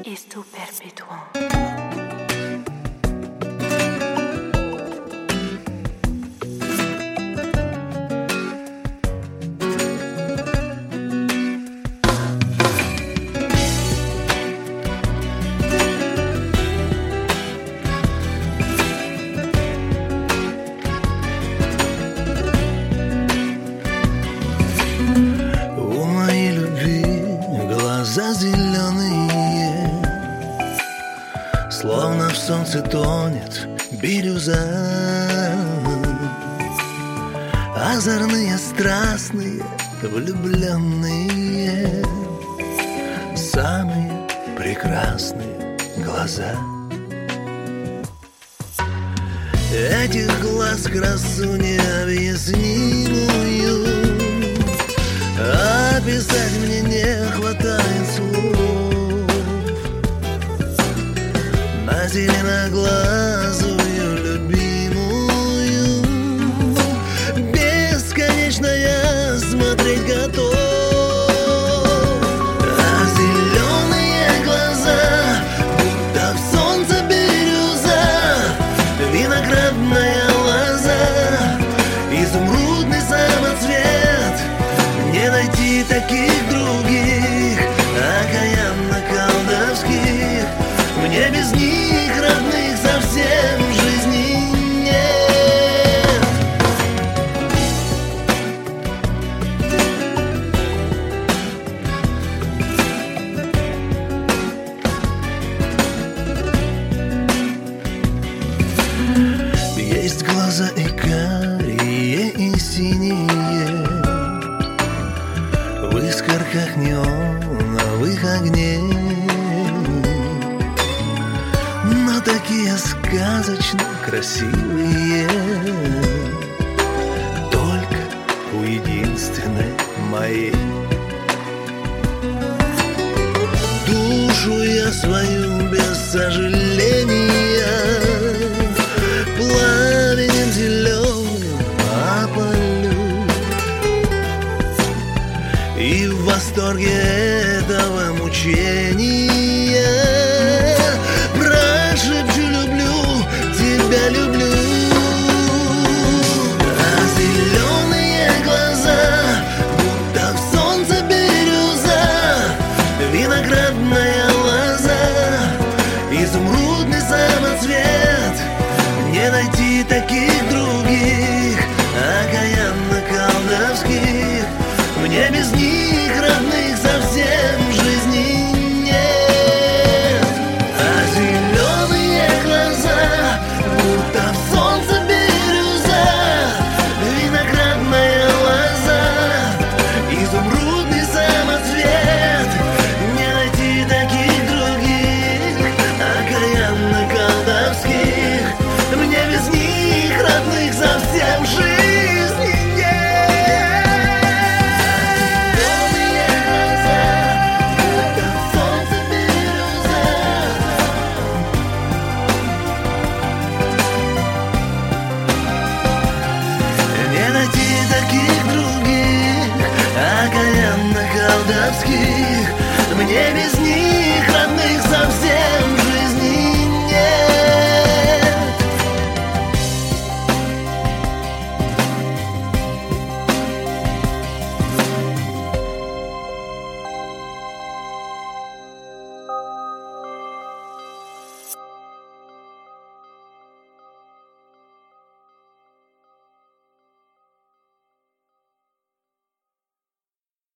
es tu perpetuo. У моей любви глаза зеленые, словно в солнце тонет бирюза. Озорные, страстные, влюбленные, самые прекрасные глаза. Этих глаз красу необъяснимую описать мне не хватает слов. На зеленоглазую любимую бесконечно я смотреть готов. А зеленые глаза, будто в солнце бирюза, виноградная лоза, изумрудный самоцвет. Не найти таких других, окаянно-колдовских. Мне без них родных совсем в жизни нет. Есть глаза и карие, и синие, в искорках неоновых огней, но такие сказочно красивые только у единственной моей. Душу я свою без сожаления пламенем зеленым опалю, и в восторге этого мучения прошепчу: люблю, тебя люблю. А зеленые глаза, будто в солнце бирюза, виноградная лоза, изумрудный самоцвет. Не найти таких других, окаянно-колдовских. Мне без них родных совсем в жизни нет. А зеленые глаза, будто в солнце бирюза, виноградная лоза, изумрудный самоцвет. Не найти таких других, окаянно-колдовских. Мне без них родных совсем в жизни таких других, окаянно-колдовских. Мне без них